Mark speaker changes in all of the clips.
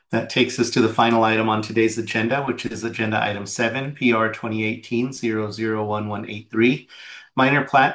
Speaker 1: That takes us to the final item on today's agenda, which is agenda item 7, PR 2018-001183, minor plat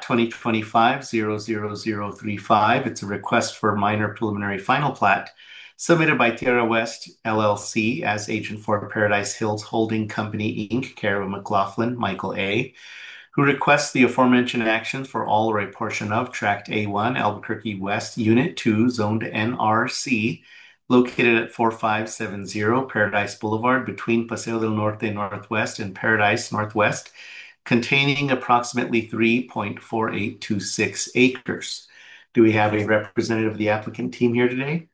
Speaker 1: 2025-00035. It's a request for minor preliminary final plat submitted by Tierra West LLC as agent for Paradise Hills Holding Company, Inc., care of McLaughlin, Michael A., who requests the aforementioned actions for all or a portion of Tract A1, Albuquerque West, Unit 2, zoned NRC, located at 4570 Paradise Boulevard between Paseo del Norte Northwest and Paradise Northwest, containing approximately 3.4826 acres. Do we have a representative of the applicant team here today?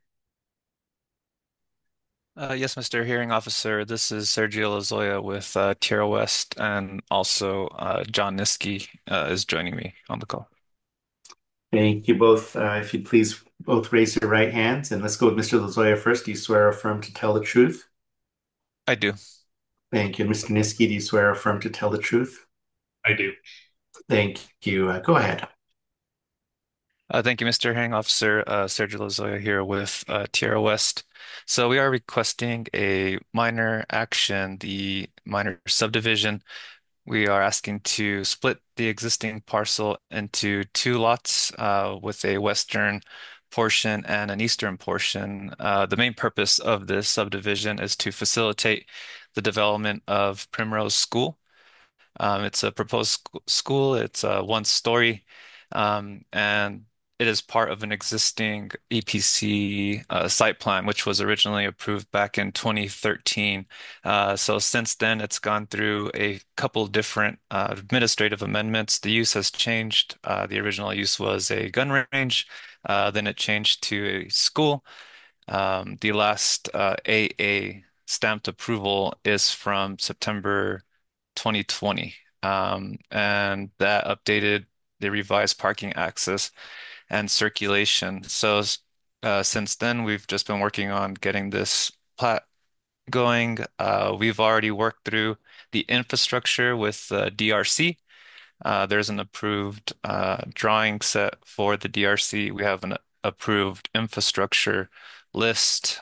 Speaker 2: Yes, Mr. Hearing Officer. This is Sergio Lozoya with Tierra West, and also John Niski is joining me on the call.
Speaker 1: Thank you both. If you'd please both raise your right hands, and let's go with Mr. Lozoya first. Do you swear or affirm to tell the truth?
Speaker 2: I do.
Speaker 1: Thank you. Mr. Niski, do you swear or affirm to tell the truth?
Speaker 3: I do.
Speaker 1: Thank you. Go ahead.
Speaker 2: Thank you, Mr. Hearing Officer. Sergio Lozoya here with Tierra West. So we are requesting a minor action, the minor subdivision. We are asking to split the existing parcel into two lots with a western portion and an eastern portion. The main purpose of this subdivision is to facilitate the development of Primrose School. It's a proposed school. It's one story, and it is part of an existing EPC site plan, which was originally approved back in 2013. So since then, it's gone through a couple different administrative amendments. The use has changed. The original use was a gun range, then it changed to a school. The last AA stamped approval is from September 2020. And that updated the revised parking access and circulation. So since then, we've just been working on getting this plat going. We've already worked through the infrastructure with DRC. There's an approved drawing set for the DRC. We have an approved infrastructure list.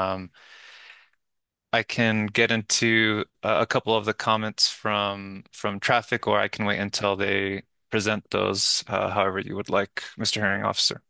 Speaker 2: I can get into a couple of the comments from traffic, or I can wait until they present those, however you would like, Mr. Hearing Officer.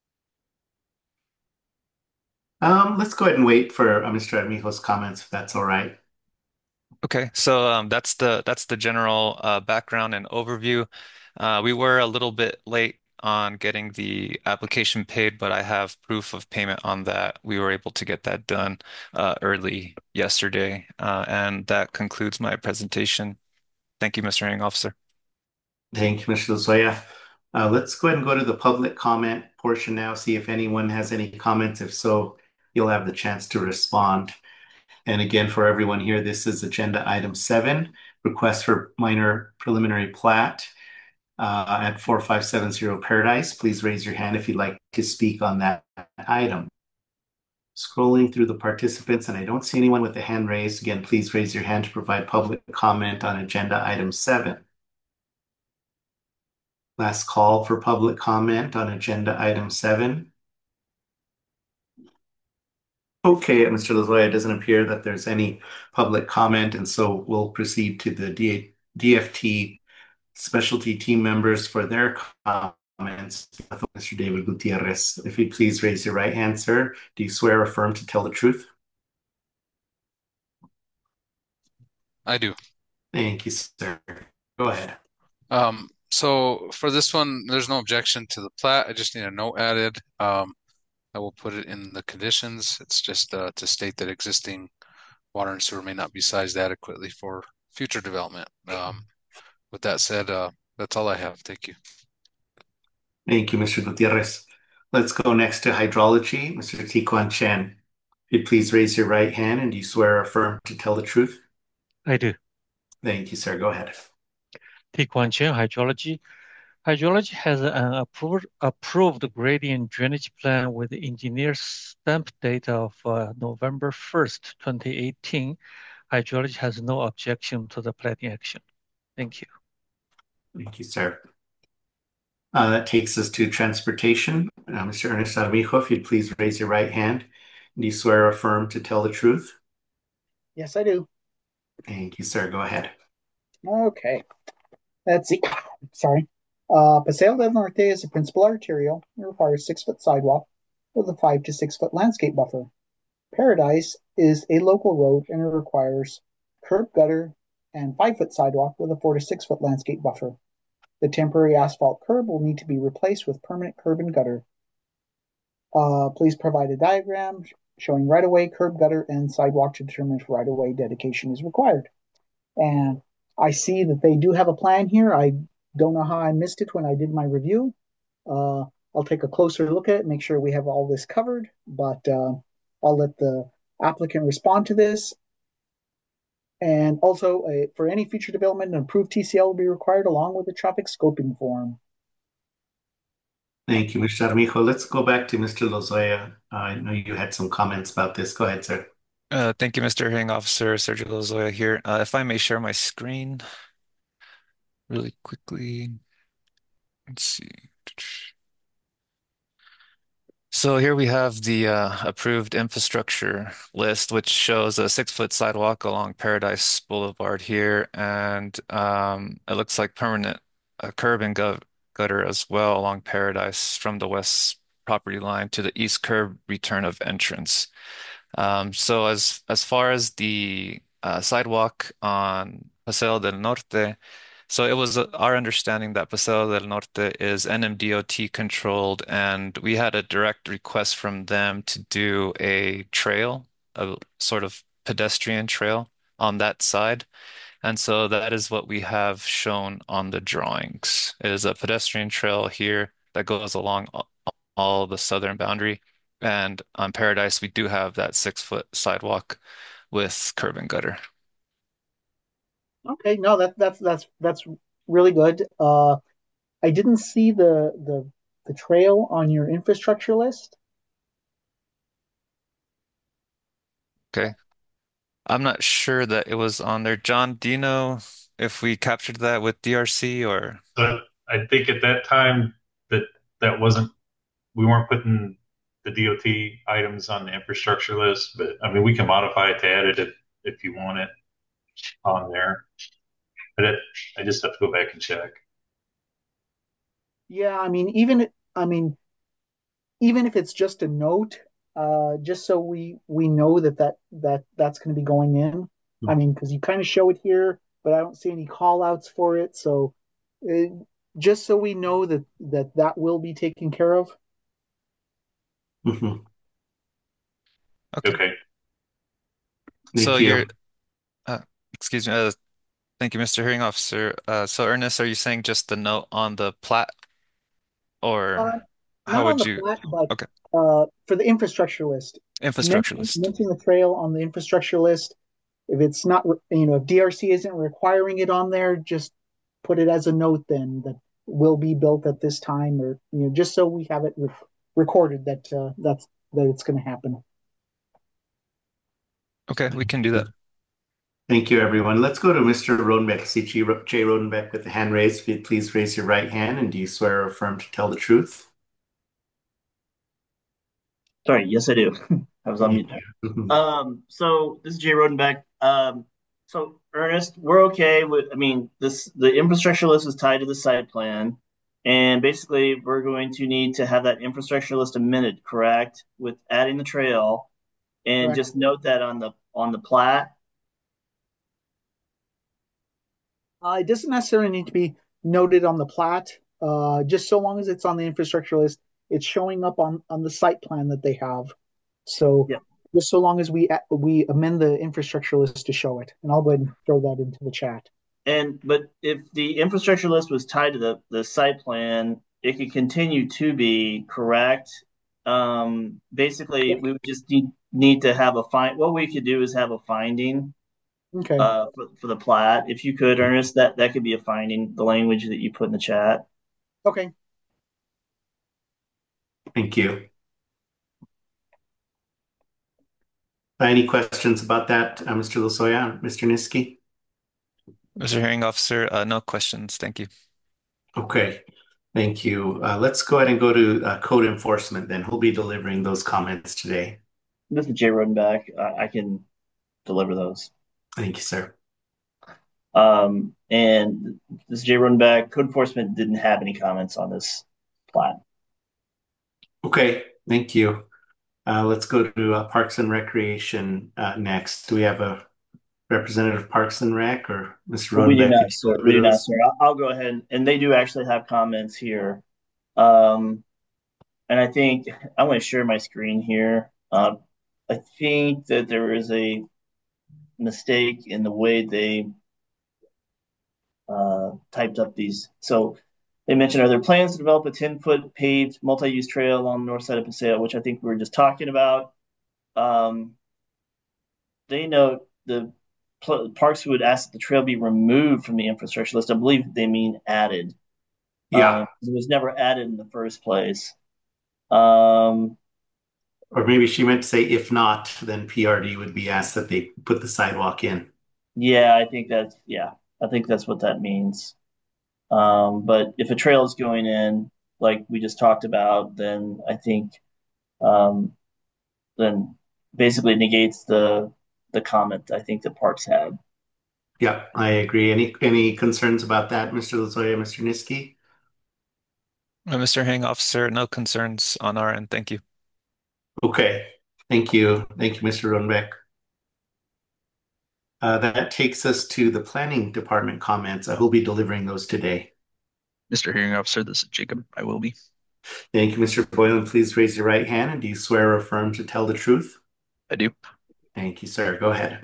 Speaker 1: Let's go ahead and wait for Mr. Armijo's comments, if that's all right.
Speaker 2: Okay, so that's the general background and overview. We were a little bit late on getting the application paid, but I have proof of payment on that. We were able to get that done early yesterday, and that concludes my presentation. Thank you, Mr. Hearing Officer.
Speaker 1: Thank you, Mr. Lozoya. Let's go ahead and go to the public comment portion now, see if anyone has any comments. If so, you'll have the chance to respond. And again, for everyone here, this is agenda item 7, request for minor preliminary plat at 4570 Paradise. Please raise your hand if you'd like to speak on that item. Scrolling through the participants, and I don't see anyone with a hand raised. Again, please raise your hand to provide public comment on agenda item 7. Last call for public comment on agenda item 7. Okay, Mr. Lozoya, it doesn't appear that there's any public comment, and so we'll proceed to the DFT specialty team members for their comments. Mr. David Gutierrez, if you please raise your right hand, sir. Do you swear or affirm to tell the truth?
Speaker 3: I do.
Speaker 1: Thank you, sir. Go ahead.
Speaker 3: So for this one, there's no objection to the plat. I just need a note added. I will put it in the conditions. It's just to state that existing water and sewer may not be sized adequately for future development. With that said, that's all I have. Thank you.
Speaker 1: Thank you, Mr. Gutierrez. Let's go next to hydrology. Mr. Tikuan Chen, if you'd please raise your right hand, and do you swear or affirm to tell the truth?
Speaker 4: I do.
Speaker 1: Thank you, sir. Go ahead.
Speaker 4: Taekwon Chen, hydrology. Hydrology has an approved gradient drainage plan with engineer stamp date of November 1st, 2018. Hydrology has no objection to the planning action. Thank you.
Speaker 1: Thank you, sir. That takes us to transportation. Mr. Ernest Armijo, if you'd please raise your right hand. Do you swear or affirm to tell the truth?
Speaker 5: Yes, I do.
Speaker 1: Thank you, sir. Go ahead.
Speaker 5: Okay. Let's see. Sorry. Paseo del Norte is a principal arterial. It requires 6 foot sidewalk with a 5 to 6 foot landscape buffer. Paradise is a local road and it requires curb gutter and 5 foot sidewalk with a 4 to 6 foot landscape buffer. The temporary asphalt curb will need to be replaced with permanent curb and gutter. Please provide a diagram showing right-of-way, curb gutter, and sidewalk to determine if right-of-way dedication is required. And I see that they do have a plan here. I don't know how I missed it when I did my review. Uh, I'll take a closer look at it, make sure we have all this covered, but I'll let the applicant respond to this. And also, for any future development, an approved TCL will be required along with a traffic scoping form.
Speaker 1: Thank you, Mr. Armijo. Let's go back to Mr. Lozoya. I know you had some comments about this. Go ahead, sir.
Speaker 2: Thank you, Mr. Hearing Officer. Sergio Lozoya here. If I may share my screen really quickly. Let's see. So here we have the approved infrastructure list, which shows a 6 foot sidewalk along Paradise Boulevard here, and it looks like permanent curb and gutter as well along Paradise from the west property line to the east curb return of entrance. So as far as the sidewalk on Paseo del Norte, so it was our understanding that Paseo del Norte is NMDOT controlled, and we had a direct request from them to do a trail, a sort of pedestrian trail on that side. And so that is what we have shown on the drawings. It is a pedestrian trail here that goes along all the southern boundary. And on Paradise, we do have that 6 foot sidewalk with curb and gutter.
Speaker 5: Okay, no, that's really good. I didn't see the trail on your infrastructure list.
Speaker 2: Okay. I'm not sure that it was on there. John, do you know if we captured that with DRC or?
Speaker 6: But I think at that time that that wasn't we weren't putting the DOT items on the infrastructure list, but I mean we can modify it to add it if you want it on there. But I just have to go back and check.
Speaker 5: Yeah, I mean, even if it's just a note, just so we know that's going to be going in. I mean, because you kind of show it here, but I don't see any call outs for it. So, uh, just so we know that will be taken care of.
Speaker 1: Mhm.
Speaker 2: Okay.
Speaker 6: Okay.
Speaker 2: So
Speaker 1: Thank you.
Speaker 2: uh, excuse me, thank you, Mr. Hearing Officer. So Ernest, are you saying just the note on the plat, or
Speaker 5: Uh,
Speaker 2: how
Speaker 5: Not on
Speaker 2: would
Speaker 5: the
Speaker 2: you?
Speaker 5: plat, but
Speaker 2: Okay,
Speaker 5: for the infrastructure list,
Speaker 2: infrastructure list.
Speaker 5: mention the trail on the infrastructure list. If it's not, if DRC isn't requiring it on there, just put it as a note then that will be built at this time, or just so we have it recorded that that it's going to happen.
Speaker 2: Okay, we can do that.
Speaker 1: Thank you, everyone. Let's go to Mr. Rodenbeck. I see Jay Rodenbeck with the hand raised. Please raise your right hand, and do you swear or affirm to tell the truth?
Speaker 7: Sorry, yes, I do. I was on mute there.
Speaker 1: Mhm.
Speaker 7: So this is Jay Rodenbeck. So Ernest, we're okay with, I mean, the infrastructure list is tied to the site plan, and basically we're going to need to have that infrastructure list amended, correct? With adding the trail, and
Speaker 5: Correct.
Speaker 7: just note that on the plat.
Speaker 5: It doesn't necessarily need to be noted on the plat. Just so long as it's on the infrastructure list, it's showing up on the site plan that they have. So
Speaker 7: Yeah.
Speaker 5: just so long as we amend the infrastructure list to show it, and I'll go ahead and throw that into the chat.
Speaker 7: But if the infrastructure list was tied to the site plan, it could continue to be correct. Basically, we would just need to have a find. What we could do is have a finding
Speaker 5: Okay.
Speaker 7: for the plat. If you could, Ernest, that could be a finding. The language that you put in the chat.
Speaker 5: Okay.
Speaker 1: Thank you. Any questions about that, Mr. Lozoya, Mr. Niski?
Speaker 2: Mr. Hearing Officer, no questions. Thank you.
Speaker 1: Okay, thank you. Let's go ahead and go to code enforcement then. Who'll be delivering those comments today?
Speaker 7: This is Jay Rodenbach. I can deliver those.
Speaker 1: Thank you, sir.
Speaker 7: And this is Jay Rodenbach. Code enforcement didn't have any comments on this plat.
Speaker 1: Okay, thank you. Let's go to Parks and Recreation next. Do we have a representative of Parks and Rec or Mr.
Speaker 7: We do
Speaker 1: Rodenbeck? Could
Speaker 7: not,
Speaker 1: you
Speaker 7: sir.
Speaker 1: deliver
Speaker 7: We do not,
Speaker 1: those?
Speaker 7: sir. I'll go ahead, and they do actually have comments here. Um, and I think I want to share my screen here. I think that there is a mistake in the way they typed up these. So they mentioned, are there plans to develop a 10-foot paved multi-use trail along the north side of Paseo, which I think we were just talking about. Um, they note the parks would ask that the trail be removed from the infrastructure list. I believe they mean added.
Speaker 1: Yeah,
Speaker 7: It was never added in the first place. Um,
Speaker 1: or maybe she meant to say if not, then PRD would be asked that they put the sidewalk in.
Speaker 7: yeah, I think that's what that means. But if a trail is going in, like we just talked about, then I think um, then basically negates the comment I think the parks had.
Speaker 1: Yeah, I agree. Any concerns about that, Mr. Lazoya, Mr. Niski?
Speaker 2: Mr. Hang officer, no concerns on our end. Thank you.
Speaker 1: Okay, thank you. Thank you, Mr. Rodenbeck. That takes us to the planning department comments. I will be delivering those today.
Speaker 8: Mr. Hearing Officer, this is Jacob. I will be.
Speaker 1: Thank you, Mr. Boylan. Please raise your right hand, and do you swear or affirm to tell the truth?
Speaker 8: I do.
Speaker 1: Thank you, sir. Go ahead.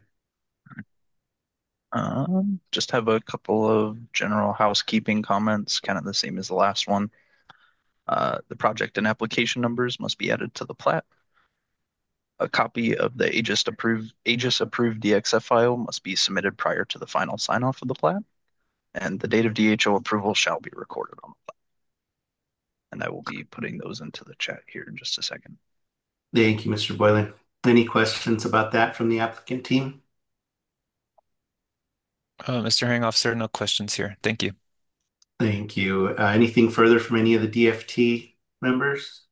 Speaker 8: Just have a couple of general housekeeping comments, kind of the same as the last one. The project and application numbers must be added to the plat. A copy of the Aegis approved DXF file must be submitted prior to the final sign off of the plat, and the date of DHO approval shall be recorded on the plat. And I will be putting those into the chat here in just a second.
Speaker 1: Thank you, Mr. Boylan. Any questions about that from the applicant team?
Speaker 2: Mr. Hearing officer, no questions here. Thank you.
Speaker 1: Thank you. Anything further from any of the DFT members?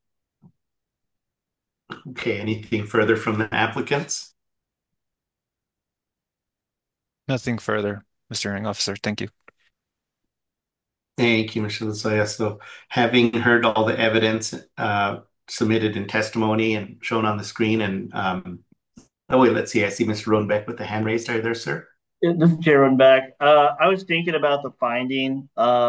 Speaker 1: Okay, anything further from the applicants?
Speaker 2: Nothing further, Mr. Hearing officer. Thank you.
Speaker 1: Thank you, Mr. Lazoya. So having heard all the evidence submitted in testimony and shown on the screen and oh wait, let's see. I see Mr. Rodenbeck with the hand raised. Are you there, sir?
Speaker 7: This is Jaron back. I was thinking about the finding.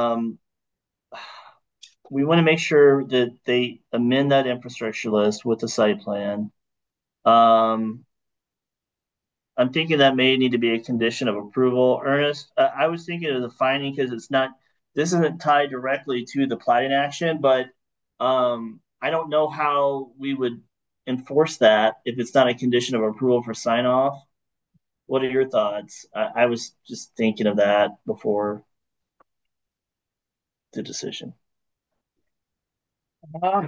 Speaker 7: We want to make sure that they amend that infrastructure list with the site plan. Um, I'm thinking that may need to be a condition of approval. Ernest, I was thinking of the finding because this isn't tied directly to the plating action, but I don't know how we would enforce that if it's not a condition of approval for sign off. What are your thoughts? I was just thinking of that before the decision.
Speaker 5: Uh,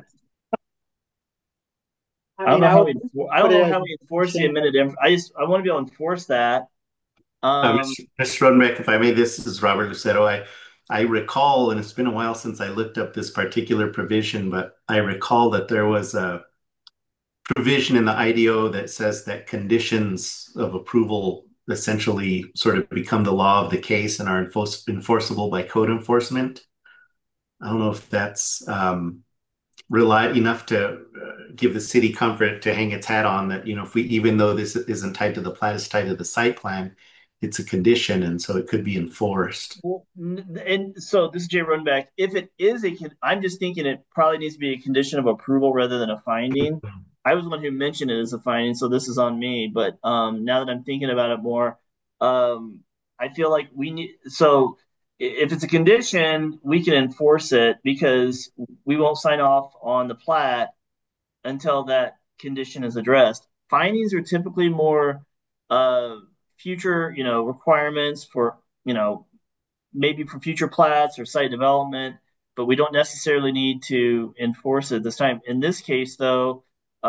Speaker 7: I don't know how we enforce the
Speaker 5: condition.
Speaker 7: amended I want to be able to enforce that.
Speaker 1: Mr. Rodenbeck, if I may, this is Robert Lucero. I recall, and it's been a while since I looked up this particular provision, but I recall that there was a provision in the IDO that says that conditions of approval essentially sort of become the law of the case and are enforceable by code enforcement. I don't know if that's enough to give the city comfort to hang its hat on that, if we, even though this isn't tied to the plat, it's tied to the site plan, it's a condition, and so it could be enforced.
Speaker 7: Well, and so this is Jay Runback. If it is I'm just thinking it probably needs to be a condition of approval rather than a finding. I was the one who mentioned it as a finding, so this is on me. But now that I'm thinking about it more, I feel like we need. So if it's a condition, we can enforce it because we won't sign off on the plat until that condition is addressed. Findings are typically more uh, future, requirements for, maybe for future plats or site development, but we don't necessarily need to enforce it this time. In this case, though,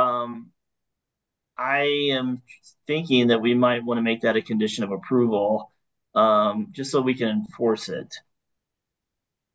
Speaker 7: I am thinking that we might want to make that a condition of approval, just so we can enforce it.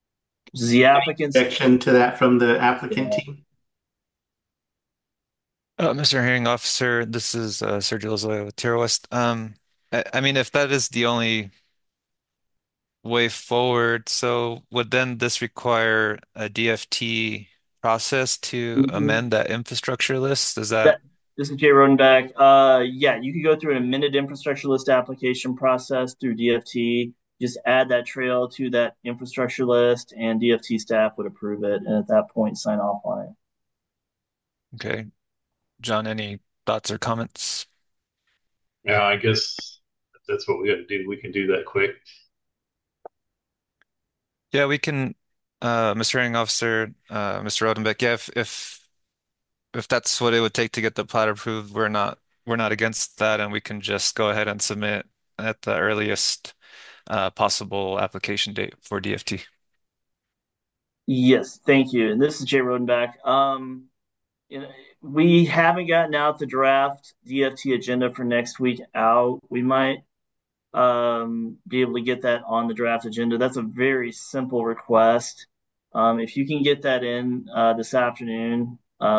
Speaker 7: The applicants.
Speaker 1: Objection to that from the applicant team?
Speaker 2: Mr. Hearing Officer, this is Sergio Lozoya with Tierra West. I mean, if that is the only way forward, so would then this require a DFT process to
Speaker 7: Mhm.
Speaker 2: amend that infrastructure list? Is that
Speaker 7: That This is Jay Rodenbach. Yeah, you could go through an amended infrastructure list application process through DFT. Just add that trail to that infrastructure list, and DFT staff would approve it, and at that point, sign off on it.
Speaker 2: okay? John, any thoughts or comments?
Speaker 6: Yeah, I guess if that's what we got to do. We can do that quick.
Speaker 2: Yeah, we can, Mr. Hearing Officer, Mr. Rodenbeck. Yeah, if that's what it would take to get the plat approved, we're not against that, and we can just go ahead and submit at the earliest possible application date for DFT.
Speaker 7: Yes, thank you. And this is Jay Rodenbach. You know, we haven't gotten out the draft DFT agenda for next week out. We might be able to get that on the draft agenda. That's a very simple request. If you can get that in this afternoon,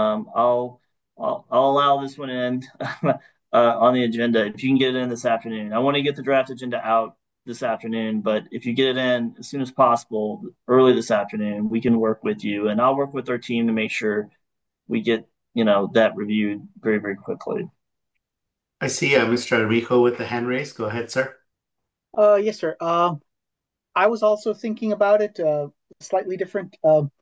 Speaker 7: I'll allow this one in on the agenda. If you can get it in this afternoon, I want to get the draft agenda out this afternoon. But if you get it in as soon as possible, early this afternoon, we can work with you, and I'll work with our team to make sure we get that reviewed very, very quickly.
Speaker 1: I see Mr. Enrico with the hand raised. Go ahead, sir.
Speaker 5: Yes, sir. I was also thinking about it, slightly different.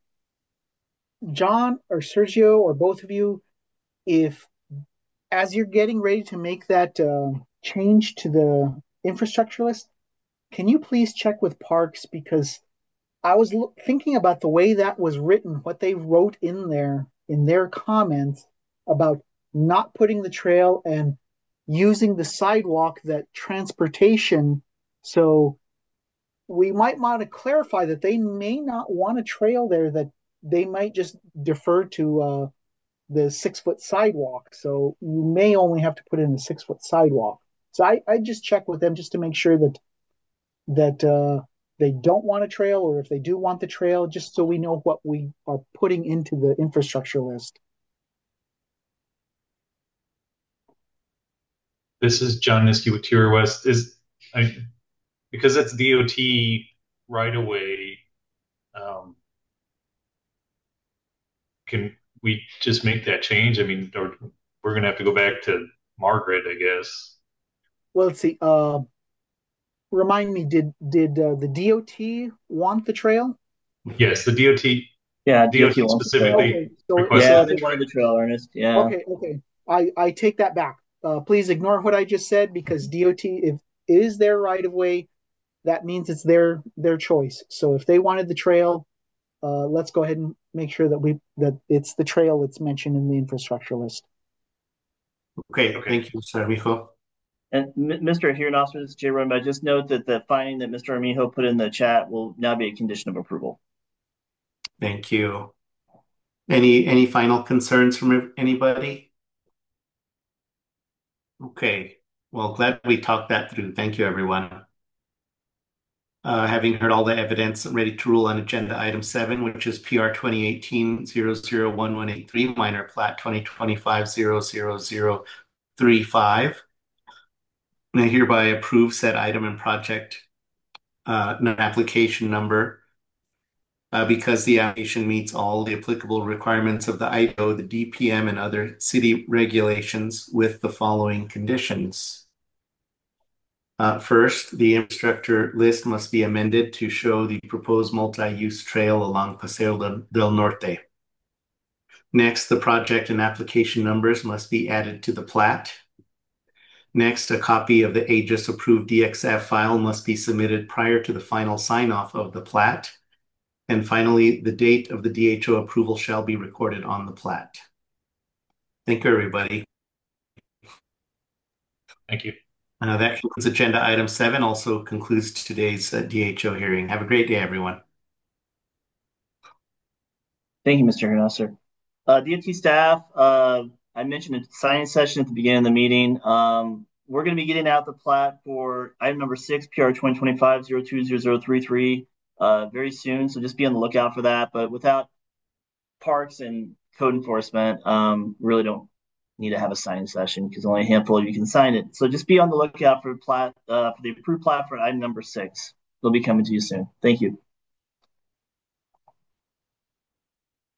Speaker 5: John or Sergio or both of you, if as you're getting ready to make that change to the infrastructure list, can you please check with Parks because I was thinking about the way that was written, what they wrote in there in their comments about not putting the trail and using the sidewalk that transportation. So we might want to clarify that they may not want a trail there, that they might just defer to the 6 foot sidewalk. So you may only have to put in a 6 foot sidewalk. So I just check with them just to make sure that they don't want a trail, or if they do want the trail, just so we know what we are putting into the infrastructure list.
Speaker 6: This is John Niskey with Tier West. Because that's DOT right away. Can we just make that change? I mean, or we're gonna have to go back to Margaret, I guess.
Speaker 5: Well, let's see. Remind me, did the DOT want the trail?
Speaker 6: Yes, the DOT
Speaker 7: Yeah, DOT
Speaker 6: DOT
Speaker 7: wants the trail.
Speaker 6: specifically
Speaker 5: Okay, so
Speaker 6: requested
Speaker 7: Yeah,
Speaker 5: so
Speaker 6: the
Speaker 7: they
Speaker 5: the
Speaker 7: wanted the
Speaker 6: trail.
Speaker 7: trail, Ernest. Yeah.
Speaker 5: okay. I take that back. Please ignore what I just said because DOT, if it is their right of way, that means it's their choice. So if they wanted the trail, let's go ahead and make sure that it's the trail that's mentioned in the infrastructure list.
Speaker 1: Okay,
Speaker 6: Okay.
Speaker 1: thank you, Mr. Enrico.
Speaker 7: And Mr. Hiranoff, this is Jay Rodenbach. Just note that the finding that Mr. Armijo put in the chat will now be a condition of approval.
Speaker 1: Thank you. Any final concerns from anybody? Okay. Well, glad we talked that through. Thank you, everyone. Having heard all the evidence, I'm ready to rule on agenda item 7, which is PR 2018-001183, minor plat 2025-00035. And I hereby approve said item and project application number because the application meets all the applicable requirements of the IDO, the DPM, and other city regulations with the following conditions. First, the infrastructure list must be amended to show the proposed multi-use trail along Paseo del Norte. Next, the project and application numbers must be added to the plat. Next, a copy of the AGIS approved DXF file must be submitted prior to the final sign-off of the plat. And finally, the date of the DHO approval shall be recorded on the plat. Thank you, everybody.
Speaker 6: Thank you.
Speaker 1: That concludes agenda item 7, also concludes today's DHO hearing. Have a great day, everyone.
Speaker 7: Thank you, Mr. Hiranoff. DOT staff, I mentioned a signing session at the beginning of the meeting. We're going to be getting out the plat for item number 6, PR 2025-020033, very soon. So just be on the lookout for that. But without Parks and code enforcement, really don't need to have a signing session because only a handful of you can sign it. So just be on the lookout for the approved plat for item number 6. It'll be coming to you soon. Thank you.